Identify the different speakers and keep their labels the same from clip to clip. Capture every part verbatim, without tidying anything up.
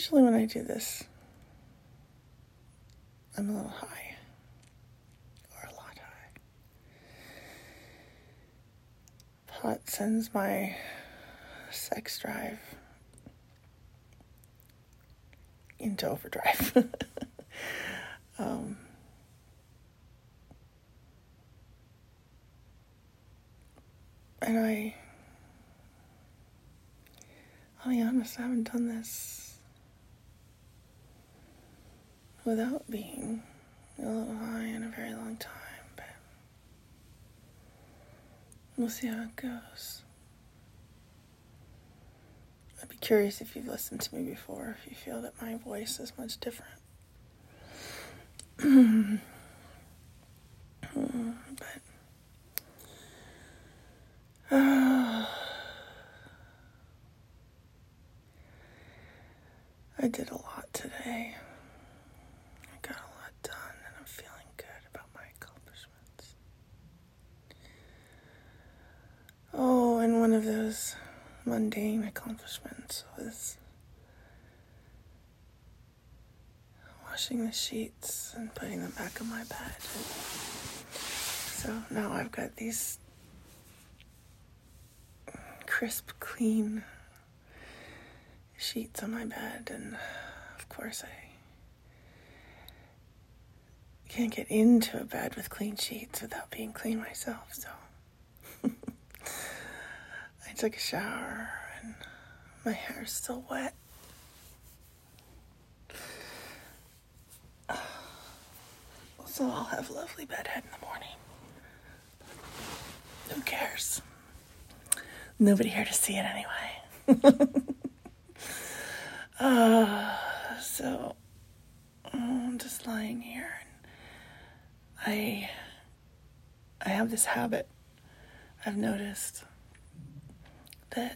Speaker 1: Usually when I do this, I'm a little high, or a lot high. Pot sends my sex drive into overdrive. um, and I, I'll be honest, I haven't done this without being a little high in a very long time, but we'll see how it goes. I'd be curious if you've listened to me before, if you feel that my voice is much different. but uh, I did a lot today. I got a lot done, and I'm feeling good about my accomplishments. Oh, and one of those mundane accomplishments was washing the sheets and putting them back on my bed. So now I've got these crisp, clean sheets on my bed, and of course I can't get into a bed with clean sheets without being clean myself, so I took a shower and my hair's still wet. So I'll have lovely bedhead in the morning. Who cares? Nobody here to see it anyway. uh, so I'm just lying here, and I I have this habit. I've noticed that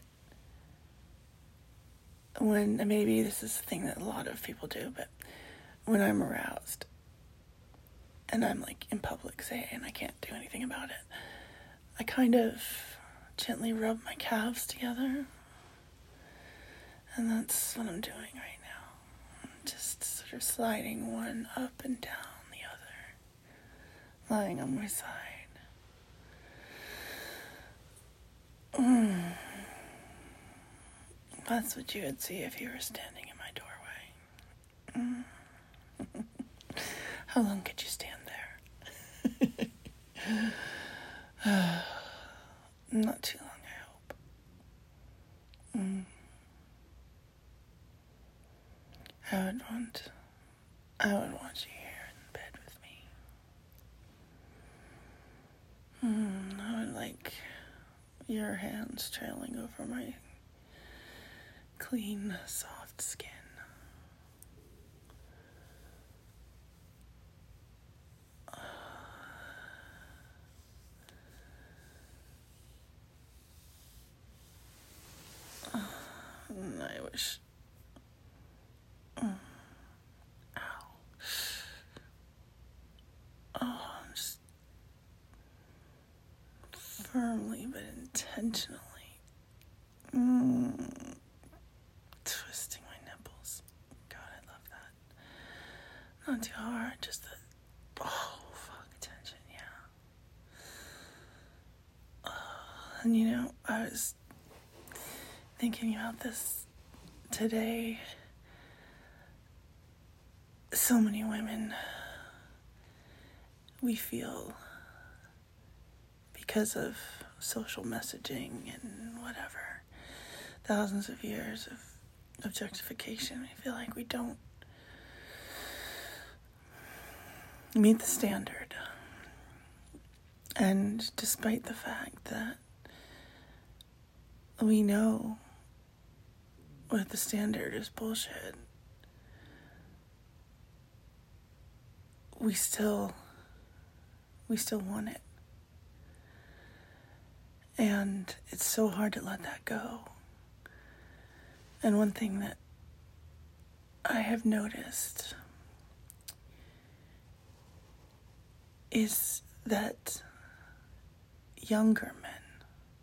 Speaker 1: when, maybe this is a thing that a lot of people do, but when I'm aroused and I'm like in public, say, and I can't do anything about it, I kind of gently rub my calves together, and that's what I'm doing right now. I'm just sort of sliding one up and down the other, lying on my side. Mm. That's what you would see if you were standing in my doorway. Mm. How long could you stand there? Not too long, I hope. Mm. I would want, I would want you here in bed with me. Mm, I would like your hands trailing over my clean, soft skin. And I wish. Mm. Ow. Oh, just firmly but intentionally mm, twisting my nipples. God, I love that. Not too hard, just the oh fuck attention, yeah. Oh, and you know, I was thinking about this today. So many women, we feel, because of social messaging and whatever, thousands of years of objectification, we feel like we don't meet the standard. And despite the fact that we know what the standard is bullshit, we still, we still want it. And it's so hard to let that go. And one thing that I have noticed is that younger men,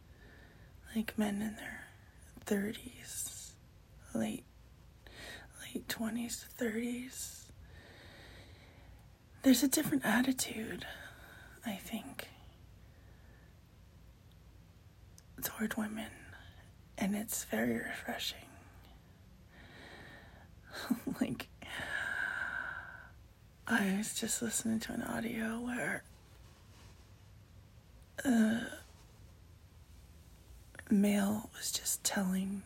Speaker 1: like men in their thirties, late, late twenties to thirties, there's a different attitude, I think, toward women, and it's very refreshing. Like, I was just listening to an audio where a male was just telling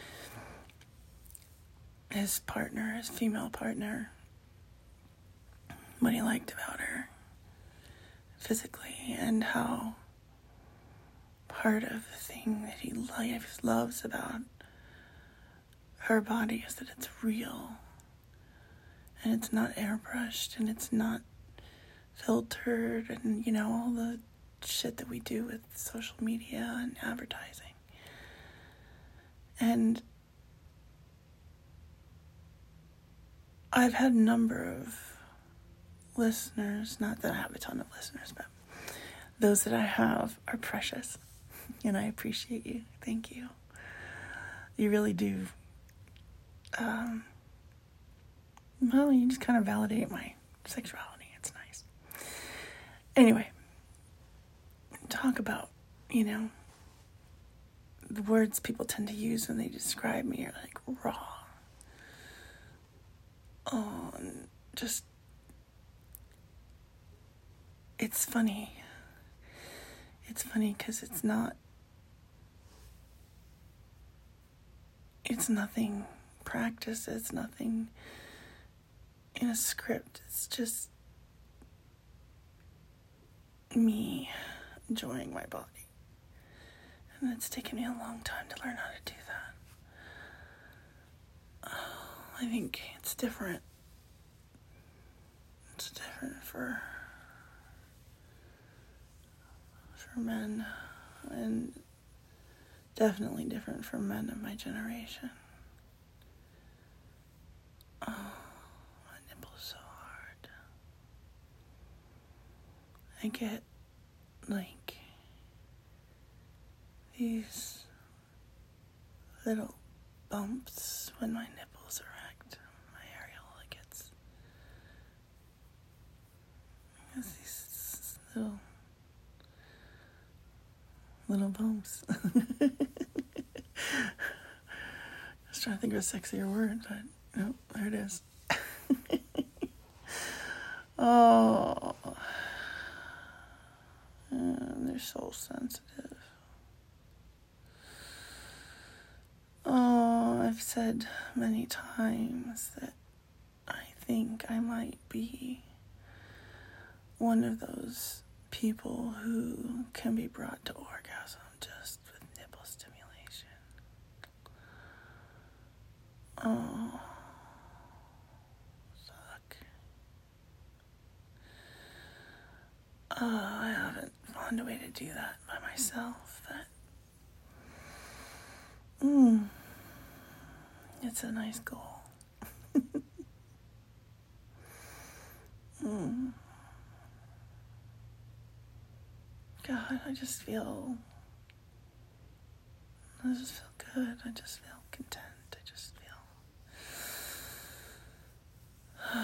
Speaker 1: his partner, his female partner, what he liked about her physically, and how part of the thing that he loves, loves about her body is that it's real, and it's not airbrushed, and it's not filtered, and, you know, all the shit that we do with social media and advertising. And I've had a number of listeners, not that I have a ton of listeners, but those that I have are precious, and I appreciate you. Thank you. You really do. Um, well, you just kind of validate my sexuality. It's nice. Anyway, talk about, you know, the words people tend to use when they describe me are like raw. Oh, and just, it's funny. It's funny because it's not, it's nothing practiced, it's nothing in a script. It's just me enjoying my body. And it's taken me a long time to learn how to do that. Oh, I think it's different. It's different for for men, and definitely different for men of my generation. Oh, my nipple's so hard. I get, like, these little bumps when my nipples erect. My areola gets, gets these little, little bumps. I was trying to think of a sexier word, but no, there it is. Oh, and they're so sensitive. Oh, I've said many times that I think I might be one of those people who can be brought to orgasm just with nipple stimulation. Oh, suck. Oh, I haven't found a way to do that by myself. But, mm, it's a nice goal. mm. God, I just feel, I just feel good. I just feel content. I just feel,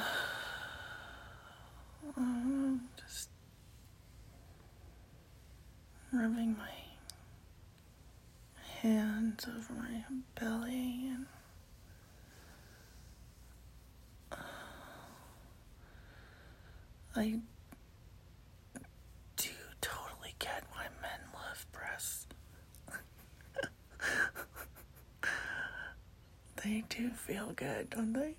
Speaker 1: oh, just rubbing my hands over my belly, and I do totally get why men love breasts. They do feel good, don't they?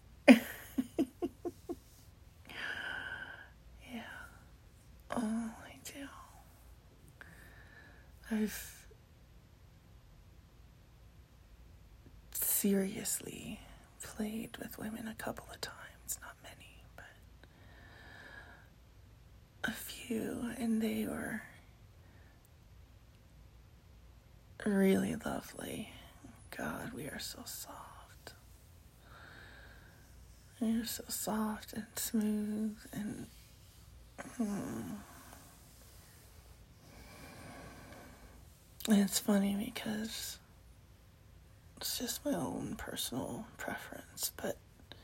Speaker 1: Yeah. Oh, I do. I've seriously played with women a couple of times, not many, but a few, and they were really lovely. God, we are so soft. We are so soft and smooth, and hmm. And it's funny because it's just my own personal preference, but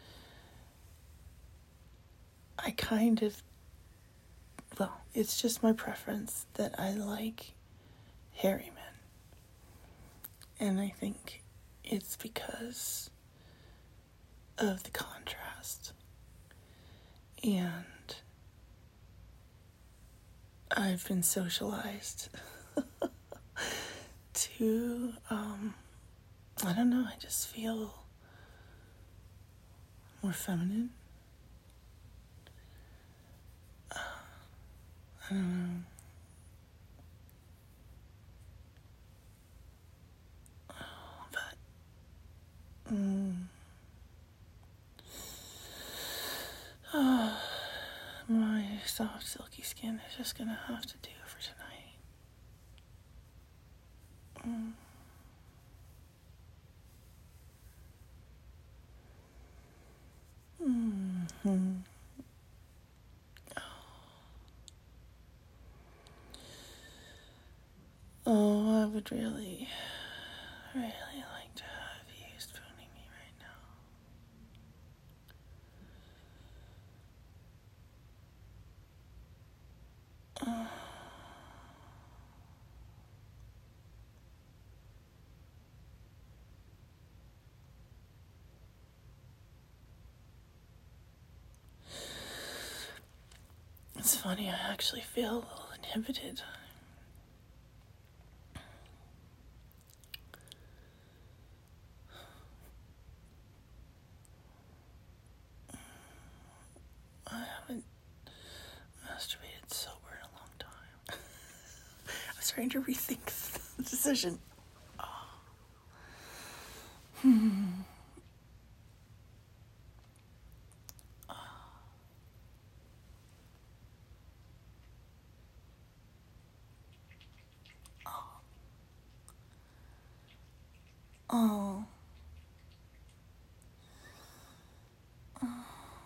Speaker 1: I kind of, well, it's just my preference that I like hairy men. And I think it's because of the contrast. And I've been socialized to, um, I don't know, I just feel more feminine. Uh, I don't know. But, mm, oh, my soft, silky skin is just gonna have to do for tonight. Mm. Mm-hmm. Oh, I would really, really like to have you spooning me right now. Oh. It's funny, I actually feel a little inhibited. I haven't masturbated sober in a long time. I'm starting to rethink the decision. Oh. Hmm. Oh. Oh.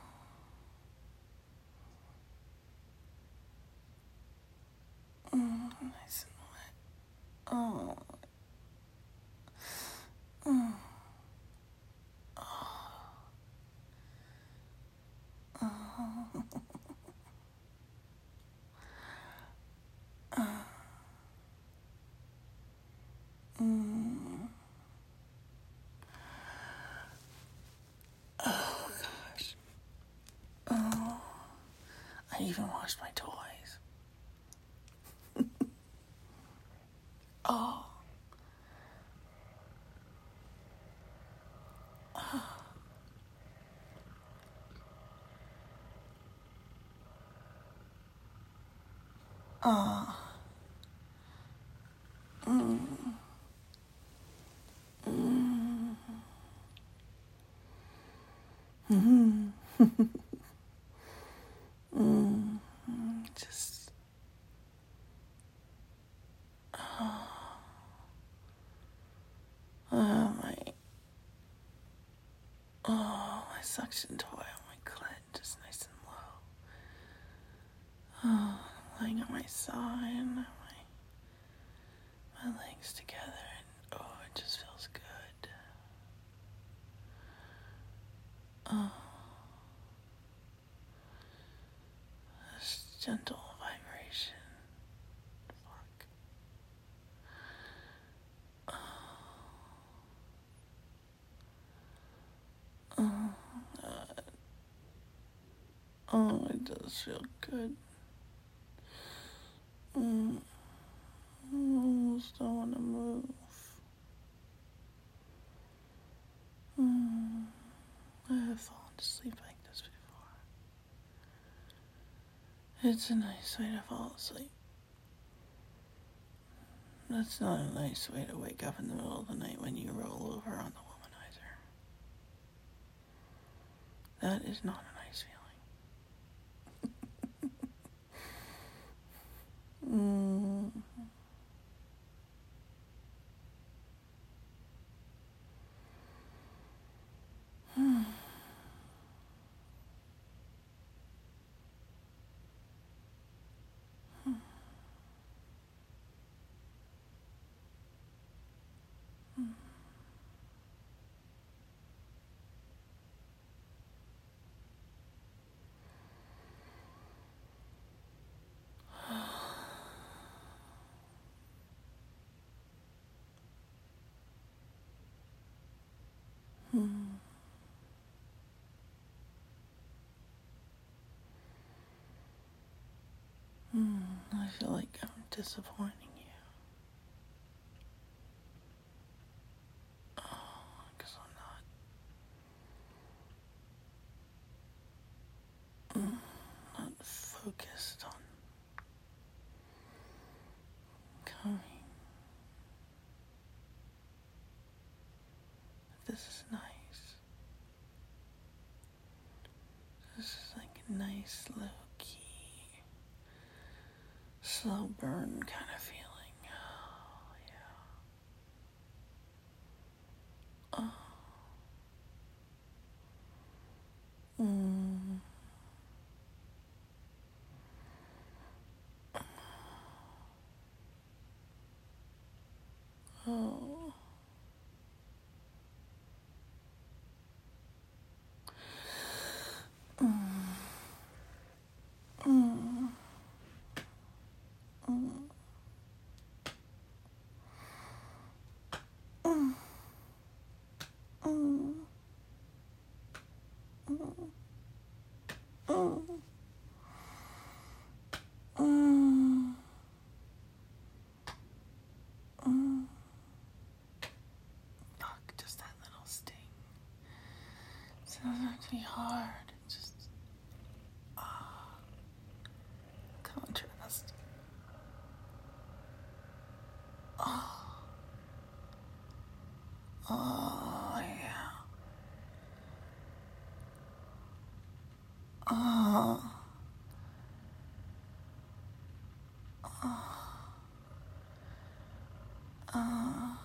Speaker 1: Oh, nice and wet. Oh. Oh. Oh. Oh. Mm. Oh, gosh. Oh. I even washed my toys. Oh. Oh. Mm. Mm. Mm. Mm. Just. Oh. Oh, my. Oh, my suction toy on my clit, just nice and low. Oh, lying on my side, my, my legs together, and oh, it just feels good. Oh, this gentle vibration. Fuck. Oh, God. Oh, it does feel good. Mm. I almost don't want to move. Mm. I have fallen to sleep like this before. It's a nice way to fall asleep. That's not a nice way to wake up in the middle of the night when you roll over on the womanizer. That is not a nice feeling. Mm. Hmm. I feel like I'm disappointing you. Oh, because I'm not, mm, not focused on coming. This is nice. This is like a nice, low key, slow burn kind of feeling. Oh, yeah. Oh. Mm. Oh. Mm. Mm. Mm. Mm. Mm. Mm. Mm. Mm. Mm. Fuck, just that little sting. It doesn't have to be hard. It just ah, contrast. Oh, oh yeah. Oh, oh, oh,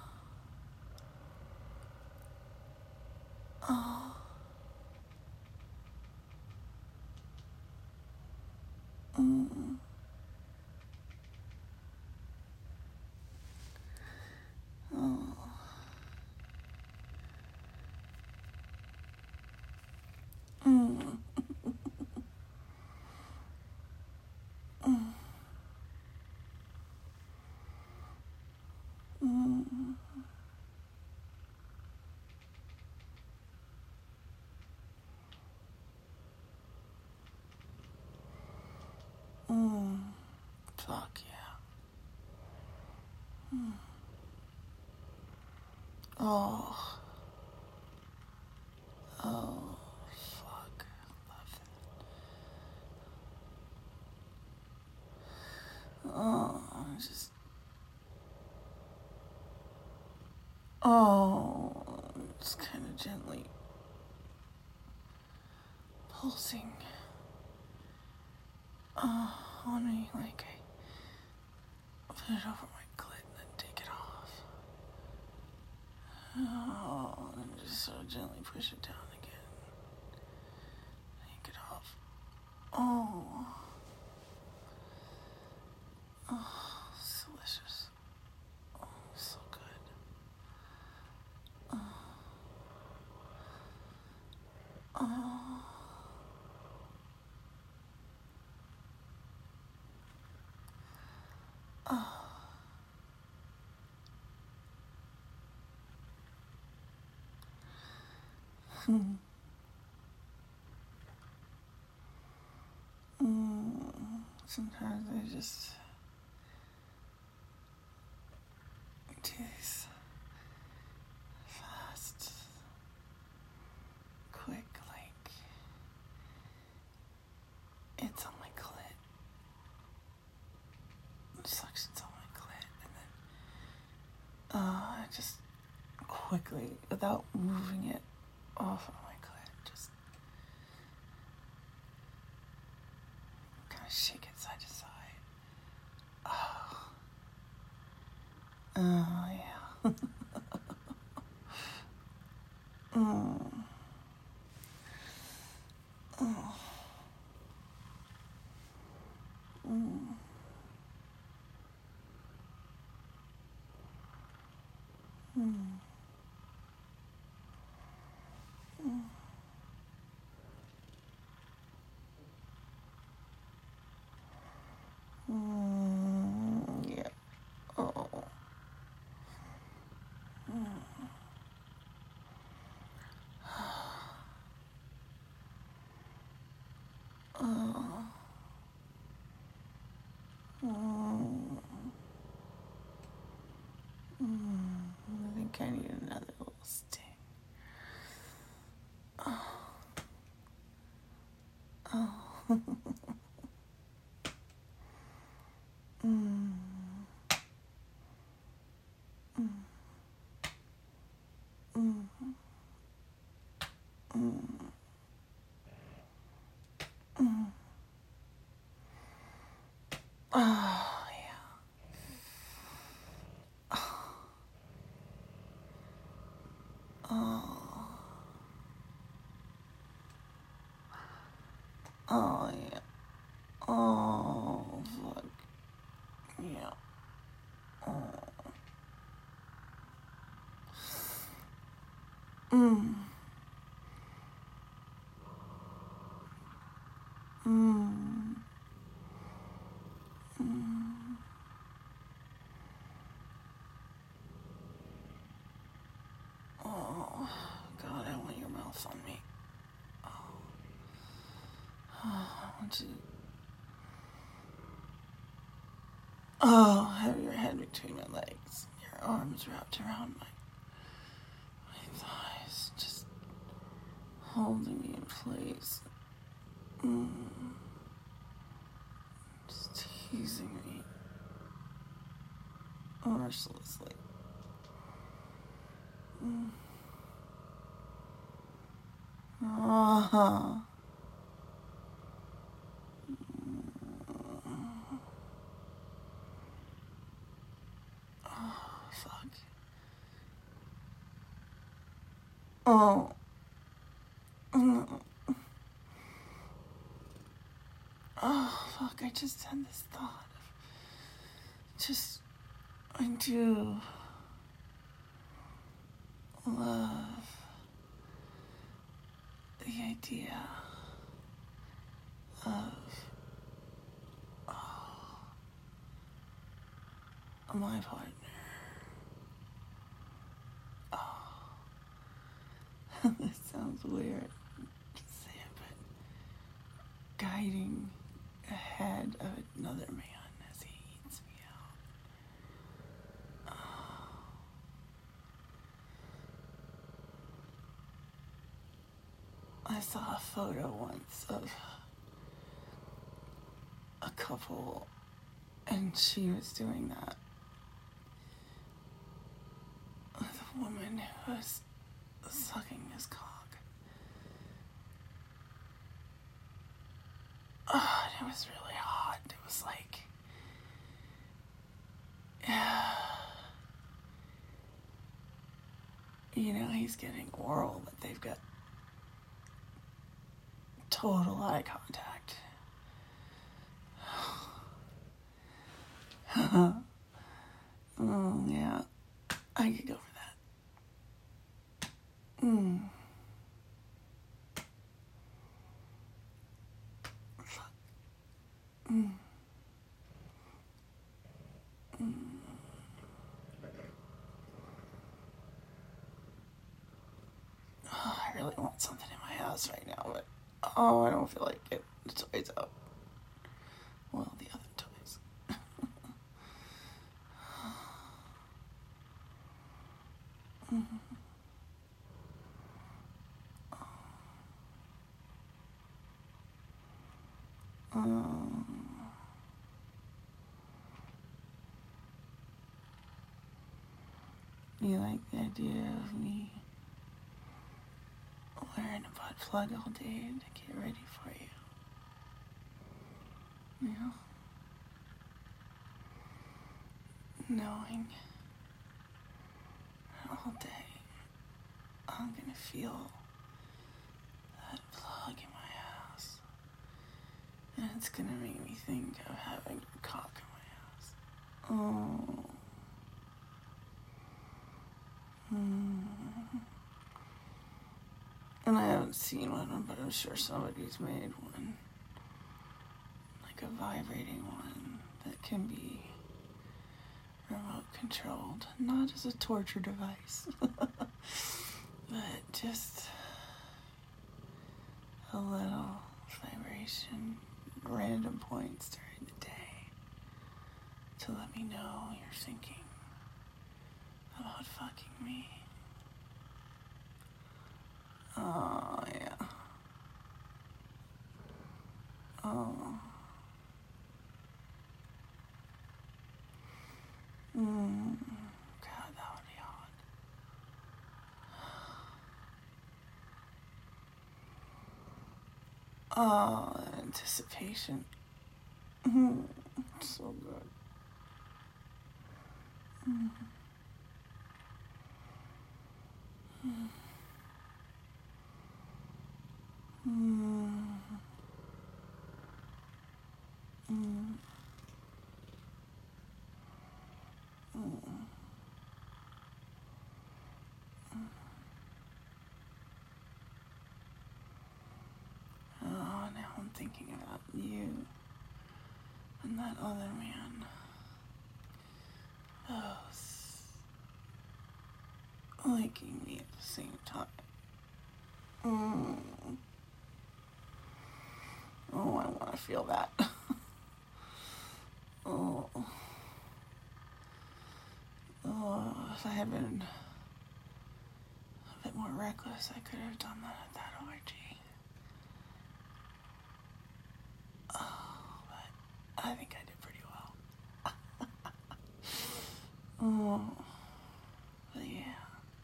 Speaker 1: oh. Mm. Oh. Mm. Mm. Mm. Mm. Fuck yeah. Mm. Oh. Oh. Fuck. Love it. Oh. Just. Oh. Just kind of gently pulsing. Oh, on me like I put it over my clit and then take it off. Oh, and just so gently push it down again. Take it off. Oh. Oh, it's delicious. Oh, so good. Oh. Oh. Oh. Hmm. Mm. Sometimes I just do these fast, quick, like it's on my clit. Suctions on my clit, and then uh, I just quickly, without moving it off of my clit, just kind of shake it side to side. Oh, oh yeah. mm. Oh. Mm. Mm. Mm. Mm. Yeah. Oh. Mm. Oh. Oh. mm. Mm. Mm. Mm. Mm. Oh, yeah. Oh. Oh, yeah. Oh, fuck. Yeah. Oh. Mm. Mm. Mm. Oh, God, I want your mouth on me. Oh, oh I want you. Oh, have your head between my legs, your arms wrapped around my, my thighs, just holding me in place. Mm. Just teasing me mercilessly. Mm. Uh-huh. Oh, fuck. Oh. Mm. Oh, fuck, I just had this thought of just, I do love the idea of oh, my partner. Oh, this sounds weird to say it, but guiding ahead of another man as he eats me out. Oh. I saw a photo once of a couple, and she was doing that with a woman who was sucking his cock. Oh, and it was really hot. It was like, yeah, you know, he's getting oral, but they've got total eye contact. Oh, yeah, I could go for that. Mm. Mm. Mm. Oh, I really want something in my house right now, but oh, I don't feel like it. The toys out. Well, the other toys. Mm-hmm. Um, you like the idea of me wearing a butt plug all day to get ready for you? You know? Knowing all day I'm gonna feel that plug in my ass. And it's gonna make me think of having your cock in my ass. Oh. Mm. And I haven't seen one, but I'm sure somebody's made one. Like a vibrating one that can be remote controlled. Not as a torture device, but just a little vibration, random points during the day to let me know you're thinking about fucking me. Oh, yeah. Oh, Oh. Mm. God, that would be hard. Oh, anticipation. Mm. So good. Mm. Mm. Mm. Mm. Mm. Oh, now I'm thinking about you and that other man. Oh, liking me at the same time. Mm. Oh, I want to feel that. Oh. Oh, if I had been a bit more reckless, I could have done that at that orgy. Oh, but I think I did pretty well. Oh, but yeah.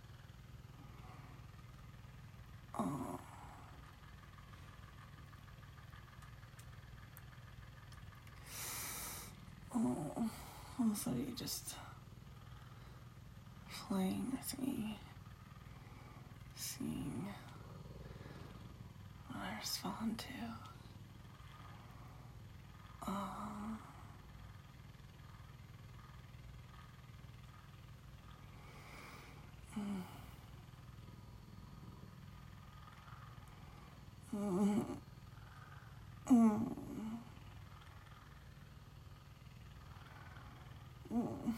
Speaker 1: Oh. Oh. Also, you just playing with me, seeing what I respond to. Oh. Mm. Mm. Mm. Mm.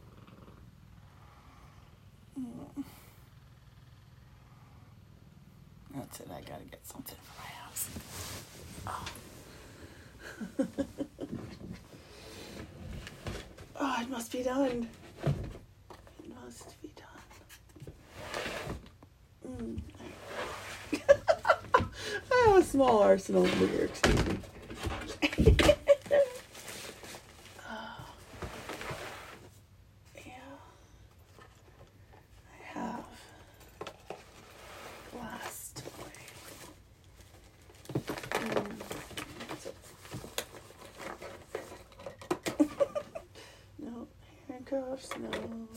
Speaker 1: Mm. That's it, I gotta get something for my house. Oh. Oh, it must be done. It must be done. Mm. I have a small arsenal of beer, excuse me. Oh. Yeah. I have glass toy. Mm. No handcuffs, no.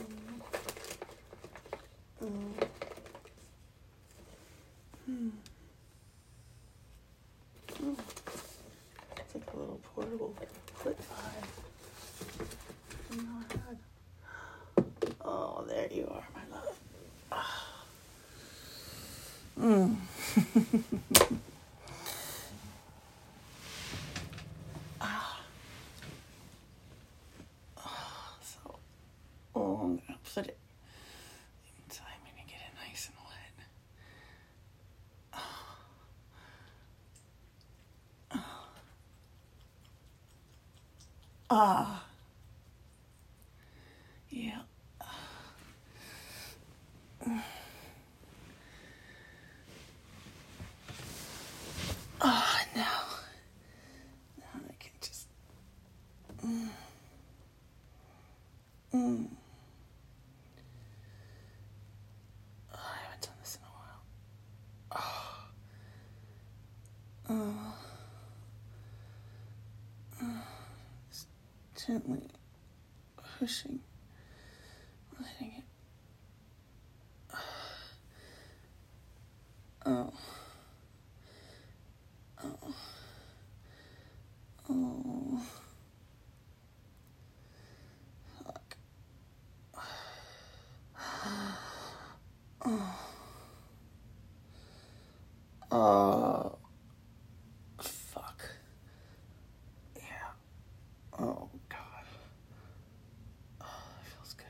Speaker 1: Mm. Hmm. Oh. It's like a little portable clip vibe. Oh my God. Oh, there you are, my love. Mm. Ah. Oh, so, oh, I'm gonna put it inside me to get it nice and wet. Ah. Yeah. Oh, no. Now I can just. Mm. Mm. Oh, I haven't done this in a while. Oh. Oh. Oh. Just gently pushing, letting it. Oh. Oh. Oh. Fuck. Oh. Oh. Fuck. Yeah. Oh, God. Oh, that feels good.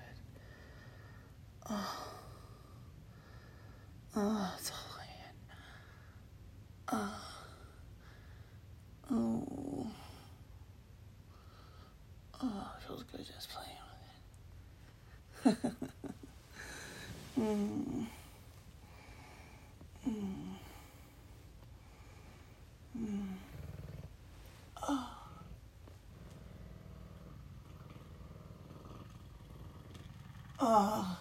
Speaker 1: Oh. Oh, it's all the way in. Oh. Oh. Oh, it feels good just playing with it. mm. Mm. Mm. Oh.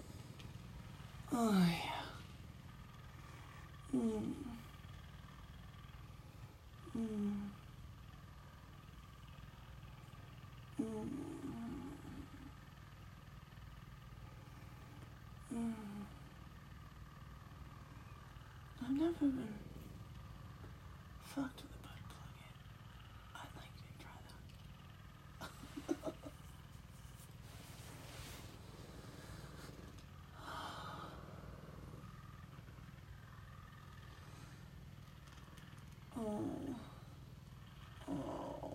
Speaker 1: Oh, yeah. Mm. Mm. Mm. Mm. I've never been fucked with a butt plug in. I'd like to try that. Oh. Oh.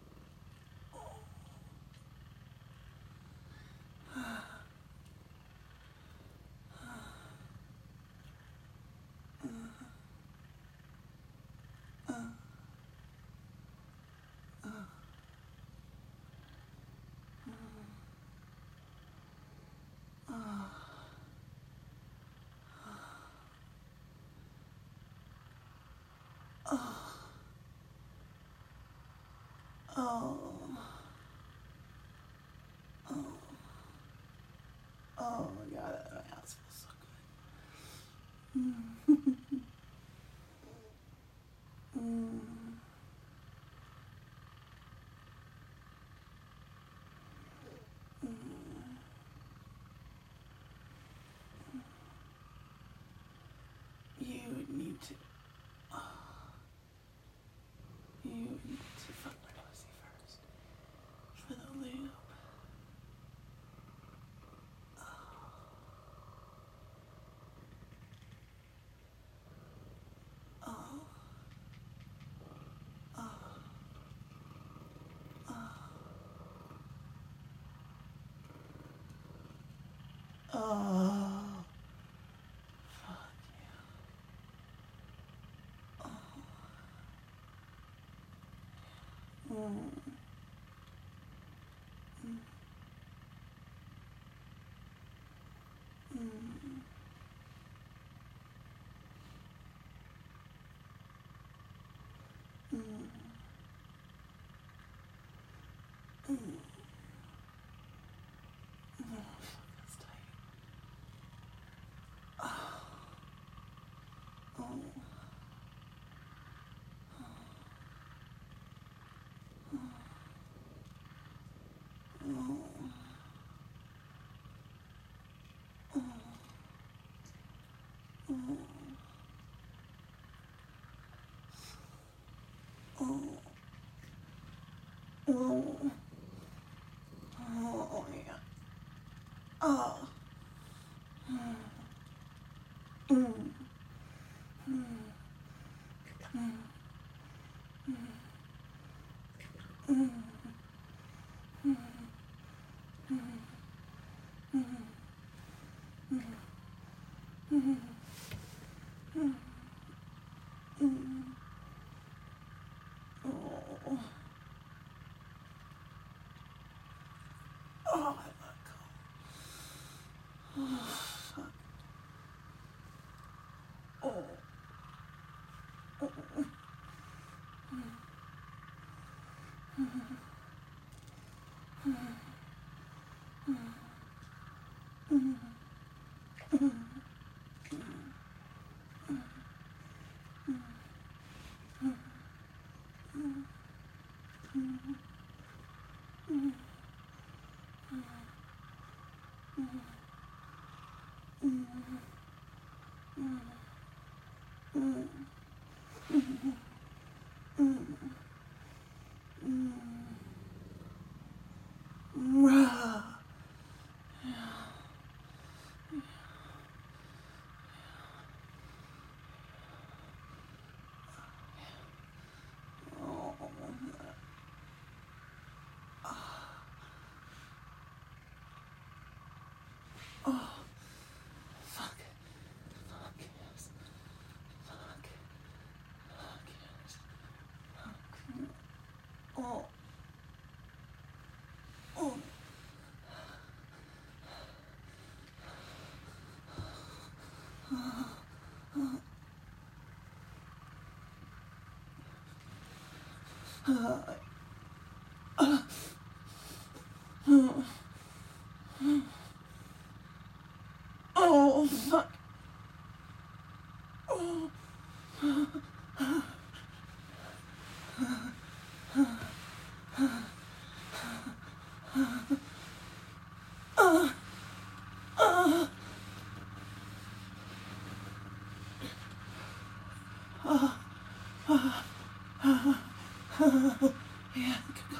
Speaker 1: Oh. Oh. Oh my god, that ass feels so good. Mm. Mm. You need to. You need to fuck my pussy first. For the lube. Oh. Oh. Oh. Oh. Fuck yeah. Mm. Mm. Mm. Mm. Oh, fuck, that's tight. Oh. Oh. Oh. Oh. Oh. Oh, yeah. Oh. Mm. Mm. Mm. Mm. Oh. Oh, I let go. Oh, fuck. Oh. Ah. Oh. Oh. Fuck. Fuck yes. Fuck. Fuck yes. Fuck. Oh. Oh. Uh, uh, uh, Yeah.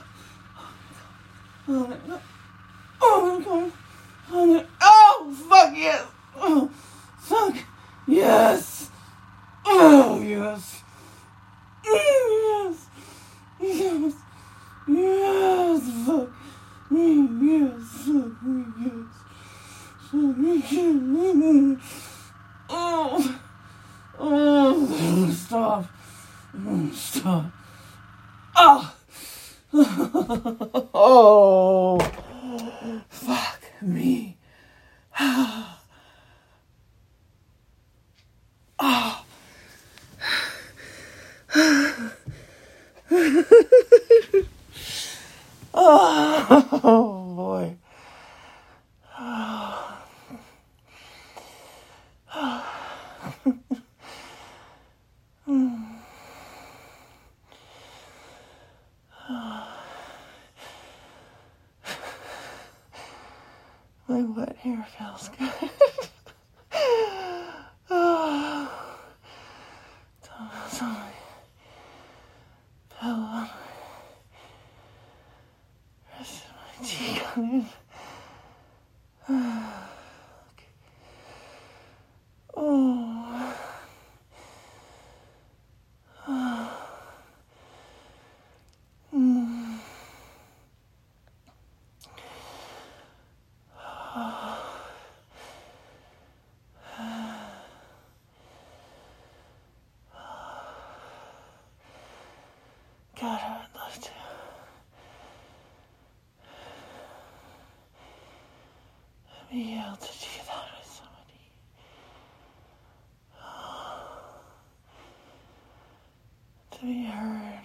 Speaker 1: Oh, no. Oh, God. Oh, no. Oh, fuck yes. Oh, fuck. Yes. Oh, yes. Yes. Yes. Yes. Fuck. Yes. Fuck me. Yes. Fuck me. Yes. Oh. Oh. Stop. Stop. Oh. Oh. Fuck me. Oh. Oh, boy. My wet hair feels good. Oh. It's on my pillow, on my rest of my cheek on it. Oh. Oh. Mm. God, I would love to. Be able to do that with somebody. To be heard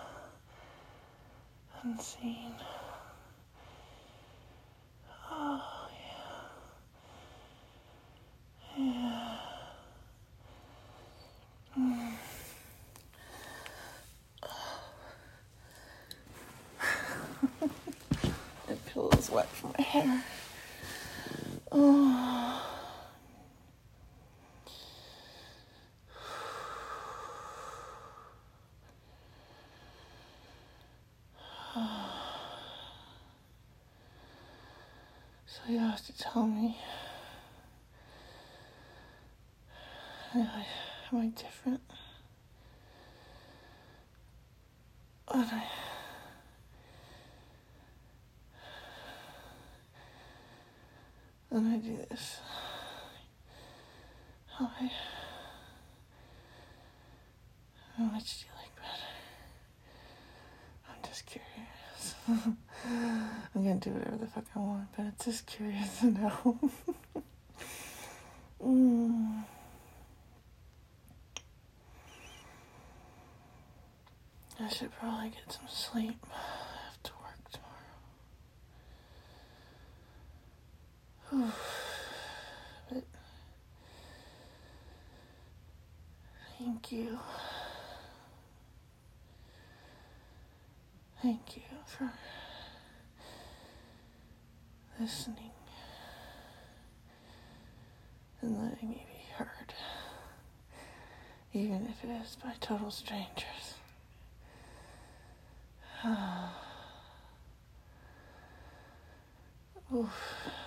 Speaker 1: and seen. Oh, yeah. Yeah. Mm. My pillow's wet from my hair. Oh. So you have to tell me, am I, am I different? When I, when I do this, how I, how much do you like better? I'm just curious. I'm gonna do whatever the fuck I want, but it's just curious to know. mm. I should probably get some sleep. I have to work tomorrow. But thank you. Thank you for listening and letting me be heard, even if it is by total strangers. Oof.